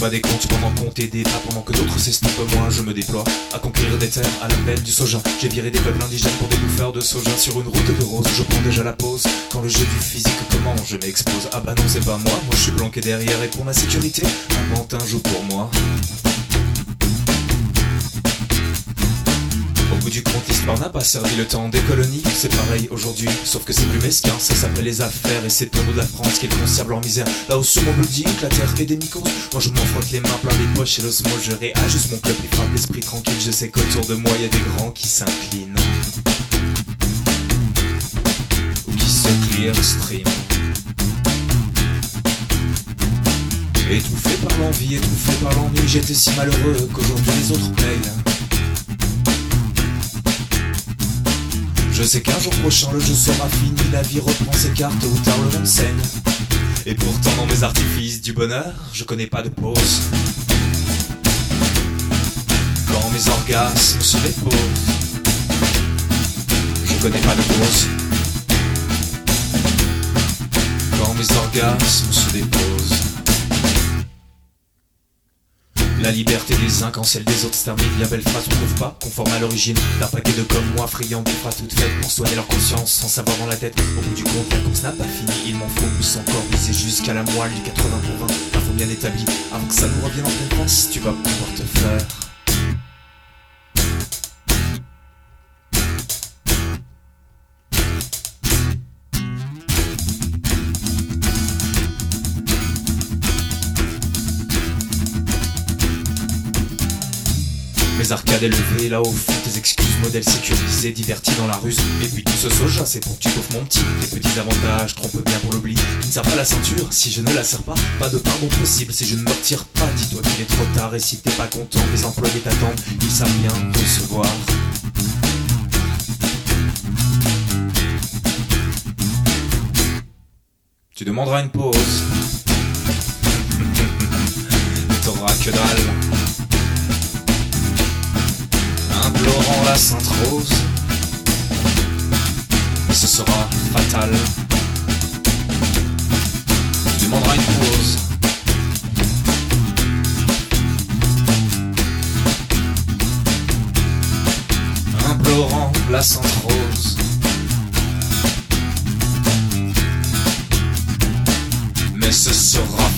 pas des comptes pendant qu'on t'aidait pas, pendant que d'autres s'estompent, moi je me déploie à conquérir des terres à l'appel du soja. J'ai viré des peuples indigènes pour des bouffeurs de soja. Sur une route de rose, je prends déjà la pause. Quand le jeu du physique commence, je m'expose. Ah bah non, c'est pas moi, moi je suis planqué derrière. Et pour ma sécurité, un pantin joue pour moi. Au bout du compte, l'histoire n'a pas servi le temps des colonies. C'est pareil aujourd'hui, sauf que c'est plus mesquin. Ça s'appelle les affaires et c'est au nom de la France qu'ils conservent leur misère. Là où sur mon building, la terre et des mycoses. Moi je m'en frotte les mains plein des poches et l'osmo. Je réajuste mon club et frappe l'esprit tranquille. Je sais qu'autour de moi y a des grands qui s'inclinent ou qui se clear stream. Étouffé par l'envie, étouffé par l'ennui. J'étais si malheureux qu'aujourd'hui les autres payent. Je sais qu'un jour prochain le jeu sera fini, la vie reprend ses cartes, tôt ou tard le monde saigne. Et pourtant dans mes artifices du bonheur, je connais pas de pause. Quand mes orgasmes se déposent, je connais pas de pause. Quand mes orgasmes se déposent. La liberté des uns quand celle des autres se termine. Bien belle phrase, on trouve pas conforme à l'origine d'un paquet de comme moi, friands des phrases toutes faites pour soigner leur conscience sans savoir dans la tête. Au bout du compte, la course n'a pas fini, il m'en faut plus encore viser jusqu'à la moelle du 80 pour 20. Info bien établi, avant que ça nous revienne en pleine face, tu vas pouvoir te faire. Mes arcades élevées, là au fond, tes excuses, modèles sécurisés, divertis dans la ruse. Et puis tout ce soja, c'est pour que tu t'offres mon petit. Tes petits avantages, trompe bien pour l'oubli. Tu ne serres pas la ceinture, si je ne la serre pas de pardon possible si je ne me retire pas. Dis-toi qu'il est trop tard et si t'es pas content, les employés t'attendent, ils savent bien recevoir. Tu demanderas une pause. T'auras que dalle. Implorant la Sainte Rose, mais ce sera fatal. Tu demanderas une pause. Implorant la Sainte Rose, mais ce sera